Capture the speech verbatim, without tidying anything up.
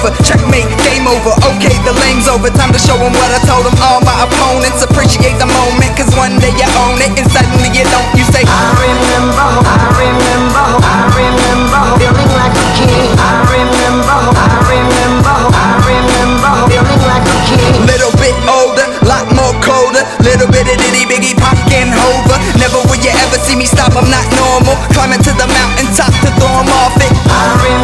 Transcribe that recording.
over. Checkmate, game over. Okay, the lame's over. Time to show them what I told them. All my opponents appreciate the moment, cause one day you own it and suddenly you don't. You say, I remember, I remember, I remember feeling like a king. I remember, I remember, I remember feeling like a king. Little bit older, lot more colder. Little bit of Diddy, Biggie, Pac and Hova. Never will you ever see me stop, I'm not